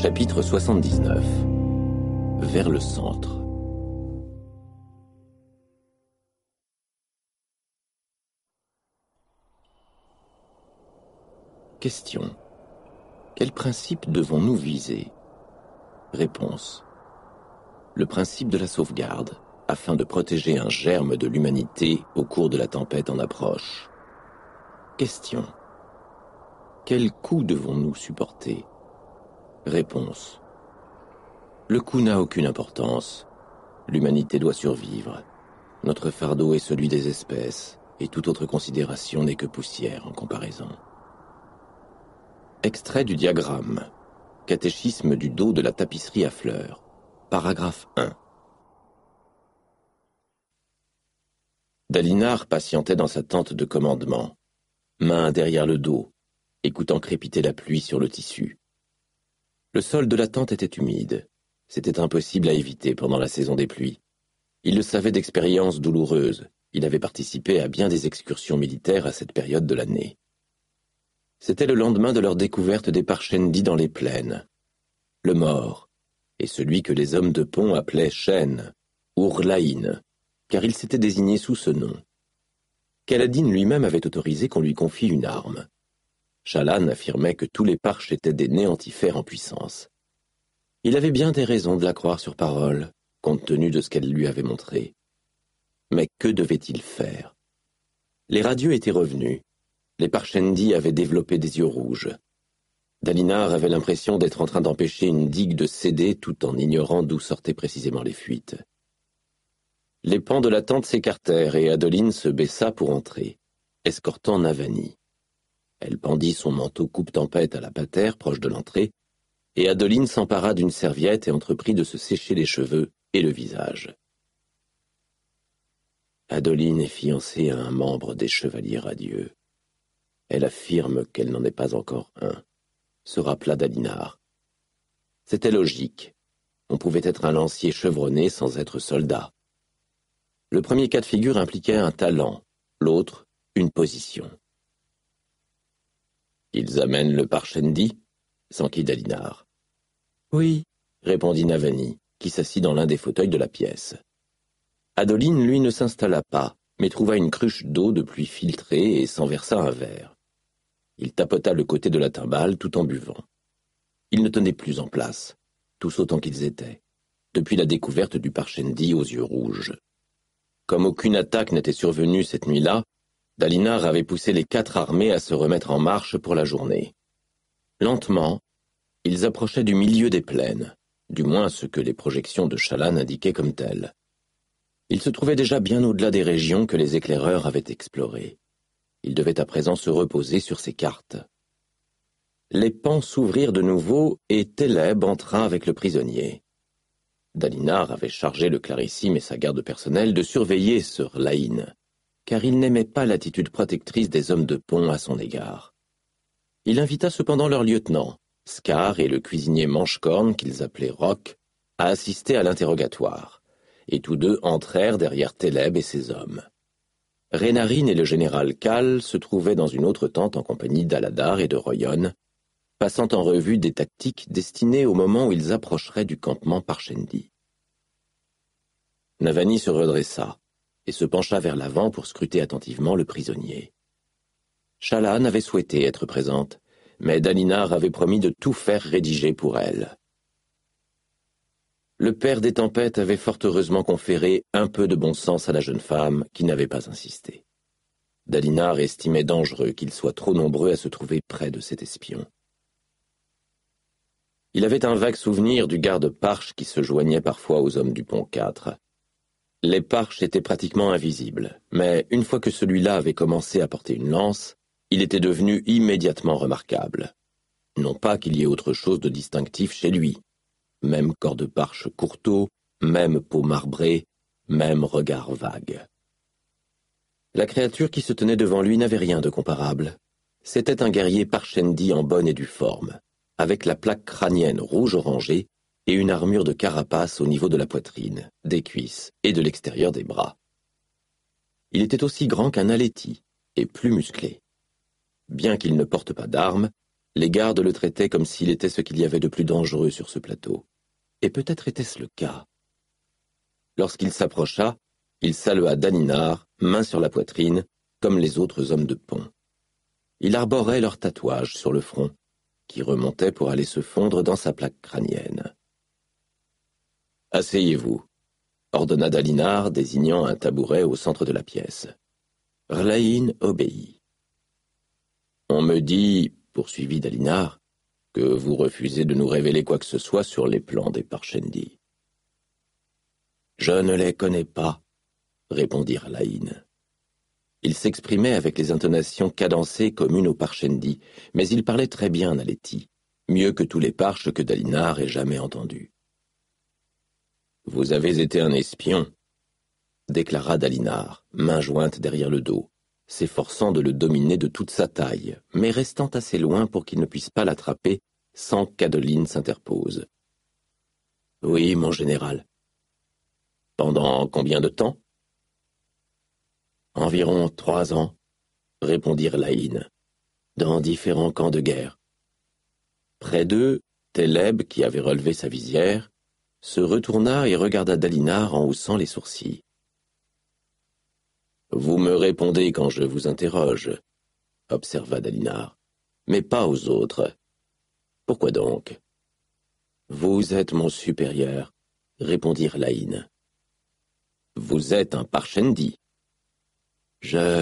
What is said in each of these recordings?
Chapitre 79. Vers le centre. Question. Quel principe devons-nous viser? Réponse. Le principe de la sauvegarde, afin de protéger un germe de l'humanité au cours de la tempête en approche. Question. Quel coût devons-nous supporter? Réponse. Le coût n'a aucune importance. L'humanité doit survivre. Notre fardeau est celui des espèces, et toute autre considération n'est que poussière en comparaison. Extrait du diagramme. Catéchisme du dos de la tapisserie à fleurs. Paragraphe 1. Dalinar patientait dans sa tente de commandement, main derrière le dos, écoutant crépiter la pluie sur le tissu. Le sol de la tente était humide. C'était impossible à éviter pendant la saison des pluies. Il le savait d'expérience douloureuse. Il avait participé à bien des excursions militaires à cette période de l'année. C'était le lendemain de leur découverte des Parchendi dans les plaines. Le mort, et celui que les hommes de pont appelaient Chêne, Ourlaïn, car il s'était désigné sous ce nom. Kaladin lui-même avait autorisé qu'on lui confie une arme. Shallan affirmait que tous les Parches étaient des néantifères en puissance. Il avait bien des raisons de la croire sur parole, compte tenu de ce qu'elle lui avait montré. Mais que devait-il faire? Les radieux étaient revenus. Les Parchendi avaient développé des yeux rouges. Dalinar avait l'impression d'être en train d'empêcher une digue de céder tout en ignorant d'où sortaient précisément les fuites. Les pans de la tente s'écartèrent et Adeline se baissa pour entrer, escortant Navani. Elle pendit son manteau coupe-tempête à la patère proche de l'entrée, et Adeline s'empara d'une serviette et entreprit de se sécher les cheveux et le visage. Adeline est fiancée à un membre des Chevaliers Radieux. Elle affirme qu'elle n'en est pas encore un, se rappela Dalinar. C'était logique. On pouvait être un lancier chevronné sans être soldat. Le premier cas de figure impliquait un talent, l'autre, une position. « Ils amènent le Parchendi » s'enquit Dalinar. « Oui » répondit Navani, qui s'assit dans l'un des fauteuils de la pièce. Adeline, lui, ne s'installa pas, mais trouva une cruche d'eau de pluie filtrée et s'en versa un verre. Il tapota le côté de la timbale tout en buvant. Ils ne tenaient plus en place, tous autant qu'ils étaient, depuis la découverte du Parchendi aux yeux rouges. Comme aucune attaque n'était survenue cette nuit-là, Dalinar avait poussé les 4 armées à se remettre en marche pour la journée. Lentement, ils approchaient du milieu des plaines, du moins ce que les projections de Shallan indiquaient comme tel. Ils se trouvaient déjà bien au-delà des régions que les éclaireurs avaient explorées. Ils devaient à présent se reposer sur ces cartes. Les pans s'ouvrirent de nouveau et Télèbes entra avec le prisonnier. Dalinar avait chargé le clarissime et sa garde personnelle de surveiller sur Laïn, car il n'aimait pas l'attitude protectrice des hommes de pont à son égard. Il invita cependant leur lieutenant, Scar et le cuisinier Manchecorne, qu'ils appelaient Roc, à assister à l'interrogatoire, et tous deux entrèrent derrière Télèbes et ses hommes. Rénarine et le général Cal se trouvaient dans une autre tente en compagnie d'Aladar et de Royon, passant en revue des tactiques destinées au moment où ils approcheraient du campement Parchendi. Navani se redressa et se pencha vers l'avant pour scruter attentivement le prisonnier. Shallan avait souhaité être présente, mais Dalinar avait promis de tout faire rédiger pour elle. Le père des tempêtes avait fort heureusement conféré un peu de bon sens à la jeune femme qui n'avait pas insisté. Dalinar estimait dangereux qu'ils soient trop nombreux à se trouver près de cet espion. Il avait un vague souvenir du garde Parche qui se joignait parfois aux hommes du pont 4. Les Parches étaient pratiquement invisibles, mais une fois que celui-là avait commencé à porter une lance, il était devenu immédiatement remarquable. Non pas qu'il y ait autre chose de distinctif chez lui. Même corps de Parche courteau, même peau marbrée, même regard vague. La créature qui se tenait devant lui n'avait rien de comparable. C'était un guerrier Parchendi en bonne et due forme, avec la plaque crânienne rouge-orangée et une armure de carapace au niveau de la poitrine, des cuisses et de l'extérieur des bras. Il était aussi grand qu'un Alethi, et plus musclé. Bien qu'il ne porte pas d'armes, Les gardes le traitaient comme s'il était ce qu'il y avait de plus dangereux sur ce plateau. Et peut-être était-ce le cas. Lorsqu'il s'approcha, il salua Dalinar, main sur la poitrine, comme les autres hommes de pont. Il arborait leur tatouage sur le front, qui remontait pour aller se fondre dans sa plaque crânienne. « Asseyez-vous », ordonna Dalinar, désignant un tabouret au centre de la pièce. Rlain obéit. « On me dit, » poursuivit Dalinar, « que vous refusez de nous révéler quoi que ce soit sur les plans des Parshendi. »« Je ne les connais pas, » répondit Rlain. Il s'exprimait avec les intonations cadencées communes aux Parshendi, mais il parlait très bien Nalethi, mieux que tous les Parches que Dalinar ait jamais entendus. « Vous avez été un espion, » déclara Dalinar, main jointe derrière le dos, s'efforçant de le dominer de toute sa taille, mais restant assez loin pour qu'il ne puisse pas l'attraper sans qu'Adoline s'interpose. « Oui, mon général. »« Pendant combien de temps ?»« Environ 3 ans, » répondit Rlain, « dans différents camps de guerre. » Près d'eux, Téleb, qui avait relevé sa visière, se retourna et regarda Dalinar en haussant les sourcils. « Vous me répondez quand je vous interroge, » observa Dalinar, « mais pas aux autres. Pourquoi donc ?»« Vous êtes mon supérieur, » répondit Rlain. « Vous êtes un Parshendi. »« Je... »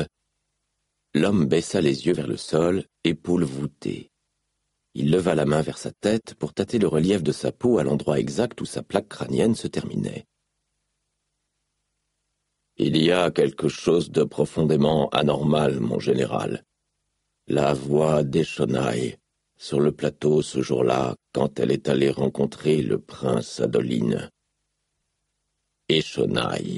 L'homme baissa les yeux vers le sol, épaules voûtées. Il leva la main vers sa tête pour tâter le relief de sa peau à l'endroit exact où sa plaque crânienne se terminait. « Il y a quelque chose de profondément anormal, mon général. La voix d'Eshonai sur le plateau ce jour-là, quand elle est allée rencontrer le prince Adoline. »« Eshonai, »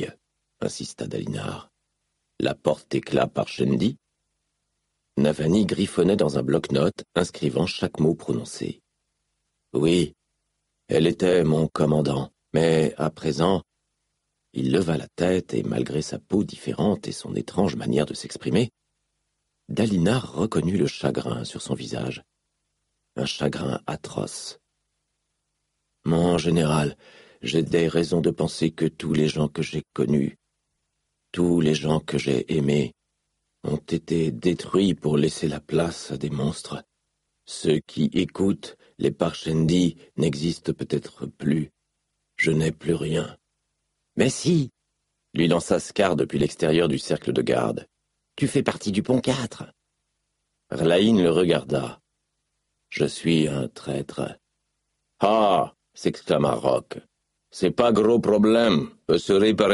insista Dalinar. « La porte-éclat Parshendi ?» Navani griffonnait dans un bloc-notes, inscrivant chaque mot prononcé. « Oui, elle était mon commandant, mais à présent... » Il leva la tête et, malgré sa peau différente et son étrange manière de s'exprimer, Dalinar reconnut le chagrin sur son visage. Un chagrin atroce. « Mon général, j'ai des raisons de penser que tous les gens que j'ai connus, tous les gens que j'ai aimés, ont été détruits pour laisser la place à des monstres. Ceux qui écoutent les Parshendi n'existent peut-être plus. Je n'ai plus rien. »« Mais si !» lui lança Scar depuis l'extérieur du cercle de garde. « Tu fais partie du pont 4. » Rlain le regarda. « Je suis un traître. »« Ah !» s'exclama Rock. « C'est pas gros problème, peut se réparer. »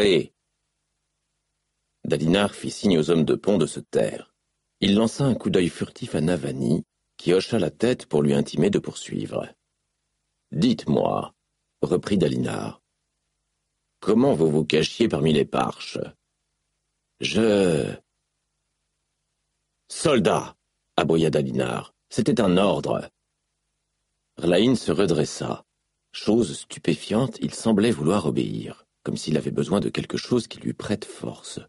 Dalinar fit signe aux hommes de pont de se taire. Il lança un coup d'œil furtif à Navani, qui hocha la tête pour lui intimer de poursuivre. « Dites-moi, » reprit Dalinar, « comment vous vous cachiez parmi les Parches ?»« Je... »« Soldat !» aboya Dalinar. « C'était un ordre. » Rlain se redressa. Chose stupéfiante, il semblait vouloir obéir, comme s'il avait besoin de quelque chose qui lui prête force.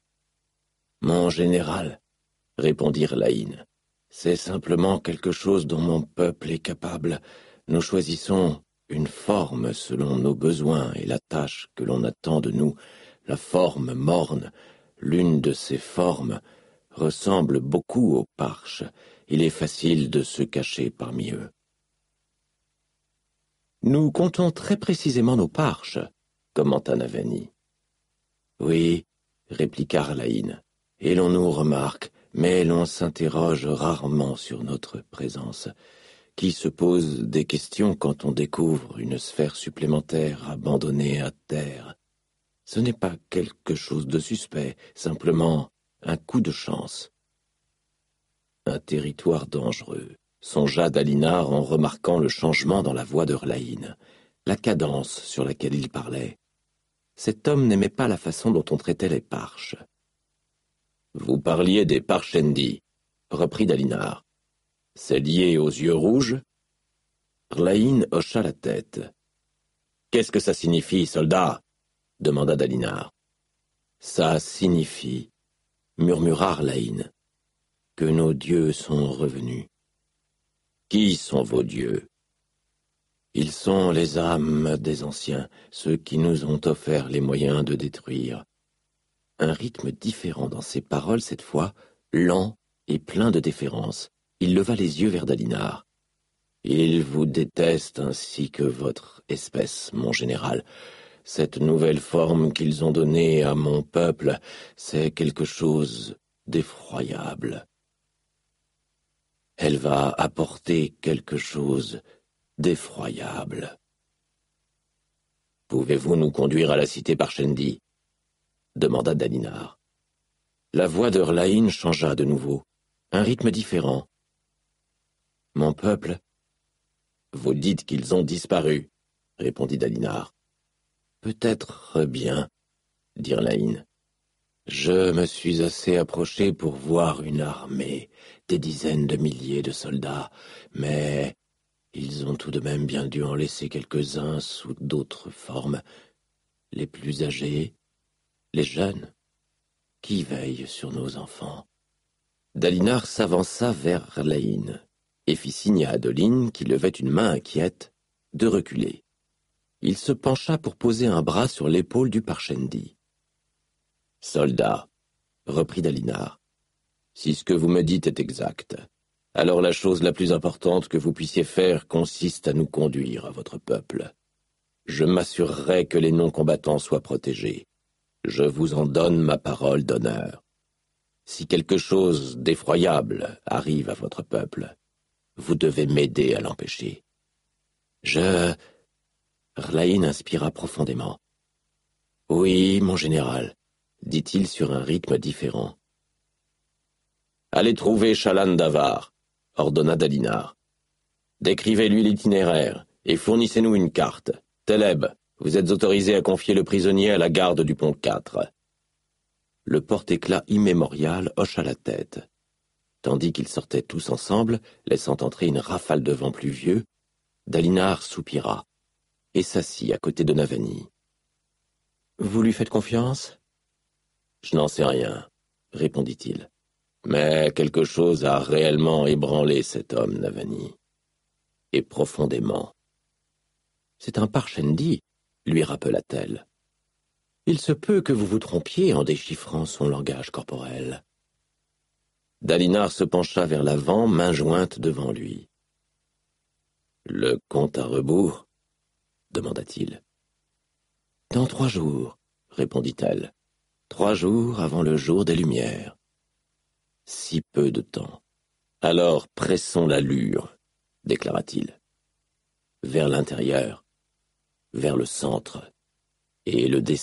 « Mon général, » répondit Rlain, « c'est simplement quelque chose dont mon peuple est capable. Nous choisissons une forme selon nos besoins et la tâche que l'on attend de nous. La forme morne, l'une de ces formes, ressemble beaucoup aux Parches. Il est facile de se cacher parmi eux. » « Nous comptons très précisément nos Parches, » commenta Navani. « Oui, » répliqua Rlain, « et l'on nous remarque, mais l'on s'interroge rarement sur notre présence. Qui se pose des questions quand on découvre une sphère supplémentaire abandonnée à terre? Ce n'est pas quelque chose de suspect, simplement un coup de chance. » Un territoire dangereux, songea Dalinar en remarquant le changement dans la voix de Rlain, la cadence sur laquelle il parlait. Cet homme n'aimait pas la façon dont on traitait les Parches. « Vous parliez des Parshendi, » reprit Dalinar. « C'est lié aux yeux rouges ?» Rlain hocha la tête. « Qu'est-ce que ça signifie, soldat ?» demanda Dalinar. « Ça signifie, » murmura Rlain, « que nos dieux sont revenus. » Qui sont vos dieux? Ils sont les âmes des anciens, ceux qui nous ont offert les moyens de détruire. Un rythme différent dans ses paroles cette fois, lent et plein de déférence. Il leva les yeux vers Dalinar. Ils vous détestent ainsi que votre espèce, mon général. Cette nouvelle forme qu'ils ont donnée à mon peuple, c'est quelque chose d'effroyable. Elle va apporter quelque chose d'effroyable. Pouvez-vous nous conduire à la cité Parshendi? Demanda Dalinar. La voix d'Hörlaïn changea de nouveau, un rythme différent. Mon peuple? Vous dites qu'ils ont disparu, répondit Dalinar. Peut-être bien, dit Hörlaïn. Je me suis assez approché pour voir une armée, des dizaines de milliers de soldats, mais ils ont tout de même bien dû en laisser quelques-uns sous d'autres formes. Les plus âgés, les jeunes, qui veillent sur nos enfants. Dalinar s'avança vers Hörlaïn et fit signe à Adoline, qui levait une main inquiète, de reculer. Il se pencha pour poser un bras sur l'épaule du Parshendi. « Soldat, » reprit Dalinar, « si ce que vous me dites est exact, alors la chose la plus importante que vous puissiez faire consiste à nous conduire à votre peuple. Je m'assurerai que les non-combattants soient protégés. Je vous en donne ma parole d'honneur. Si quelque chose d'effroyable arrive à votre peuple, vous devez m'aider à l'empêcher. » Hörlaïn inspira profondément. « Oui, mon général, » dit-il sur un rythme différent. « Allez trouver Shalan Davar, » ordonna Dalinar. « Décrivez-lui l'itinéraire et fournissez-nous une carte. Teleb, vous êtes autorisé à confier le prisonnier à la garde du pont 4. » Le porte-éclat immémorial hocha la tête. Tandis qu'ils sortaient tous ensemble, laissant entrer une rafale de vent pluvieux, Dalinar soupira et s'assit à côté de Navani. « Vous lui faites confiance ?»« Je n'en sais rien, » répondit-il. « Mais quelque chose a réellement ébranlé cet homme, Navani. Et profondément. »« C'est un Parshendi, » lui rappela-t-elle. « Il se peut que vous vous trompiez en déchiffrant son langage corporel. » Dalinar se pencha vers l'avant, main jointe devant lui. « Le compte à rebours ?» demanda-t-il. « Dans 3 jours, » répondit-elle. « 3 jours avant le jour des Lumières. » Si peu de temps. « Alors pressons l'allure, » déclara-t-il. « Vers l'intérieur, vers le centre et le destin. »